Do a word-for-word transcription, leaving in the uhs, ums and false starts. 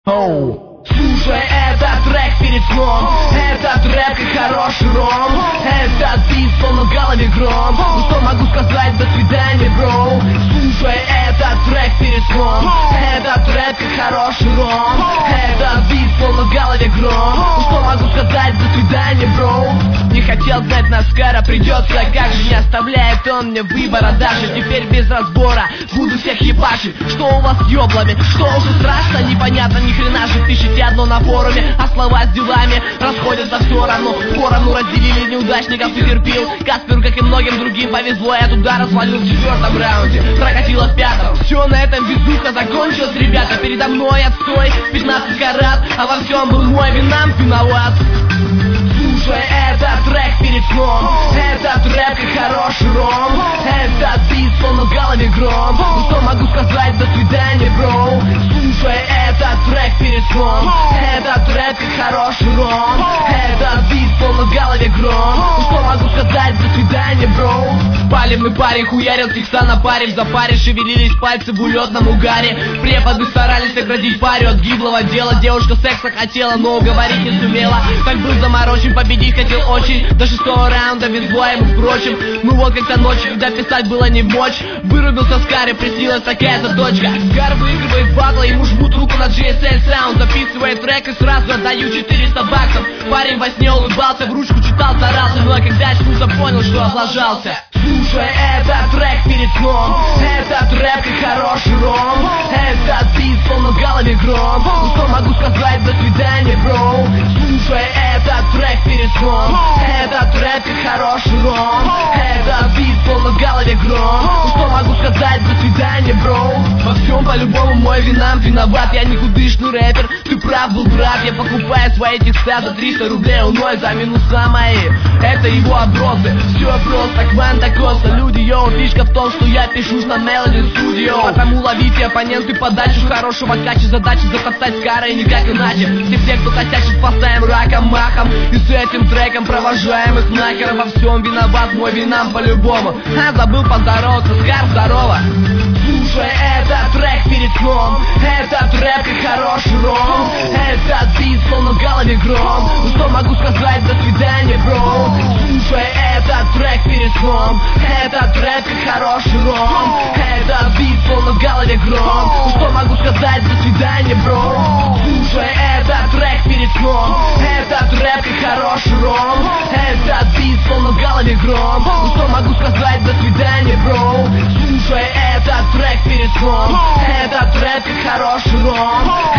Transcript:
Оу. Слушай этот трек перед сном, этот рэп как хороший ром, этот бит словно в голове гром. Ну что могу сказать, до свидания, бро. Слушай этот трек перед сном, этот рэп как хороший ром, этот бит словно в голове гром. Ну что могу сказать, до свидания, бро. Не хотел знать, наскоро придется, как же не оставляет он мне выбора. Даже теперь без разбора буду всех ебашить. Что у вас с ёблами, что уже страшно, непонятно, ни хрена же пишите одно на форуме, а слова с делами расходятся в сторону. Поровну разделили неудачников и терпил. Касперу, как и многим другим, повезло, я туда развалил в четвертом раунде, прокатило в пятом. Все, на этом безуха закончилась, ребята. Передо мной отстой, пятнадцать карат, а во всем был мой винам виноват. Слушай этот трек перед сном, этот рэп как хороший ром, этот бит словно в голове гром. Ну что могу сказать, до свидания, бро. Слушай этот трек перед сном, этот рэп как хороший ром, этот бит словно в голове гром. Ну что могу сказать, до свидания, бро. Палевный парень хуярил текста на паре, в запаре шевелились пальцы в улетном угаре. Преподы старались оградить парю от гиблого дела. Девушка секса хотела, но уговорить не сумела. Как был заморочен, победить хотел очень. До шестого раунда без боя, впрочем. Ну вот как-то ночью, когда писать было не в мочь, вырубился с кары, приснилась такая-то дочка. Гар выигрывает батла, ему жмут руку на джей эс эл Sound. Записывает трек и сразу отдаю четыреста баксов. Парень во сне улыбался, в ручку читал, старался, но когда очнулся, понял, что облажался. Слушай этот трек перед сном, этот рэп как хороший ром, этот бит словно в голове гром. Ну что могу сказать, до свидания, бро. Слушай этот трек перед сном, этот рэп как хороший ром, этот бит словно в голове гром. Ну что могу сказать, до свидания, бро. Во всем по-любому мой винам виноват. Я никудышный рэпер, ты прав был, брат. Я покупаю свои текста за триста рублей у Ной за минуса мои. Это его отбросы, все просто, кванта коста. Люди, йоу, фишка в том, что я пишусь на Melody Studio. Потому ловите оппоненты подачу хорошего кача. Задача затоптать скара и никак иначе. Все те, кто косячит, поставим раком, махом. И с этим треком провожаем их нахер. Во всем виноват мой винам по-любому. А забыл поздороваться, Скар, здорово. Слушай этот трек перед сном, этот рэп как хороший ром, этот бит словно в голове гром. Ну что могу сказать, до свидания, бро. Слушай этот трек перед сном, этот рэп как хороший ром, этот бит словно в голове гром. Ну что могу сказать, до свидания, бро. Слушай этот трек перед сном, этот рэп как хороший ром, этот бит словно в голове гром. Ну что могу сказать, до свидания, бро. Слушай этот трек перед сном, этот рэп как хороший ром,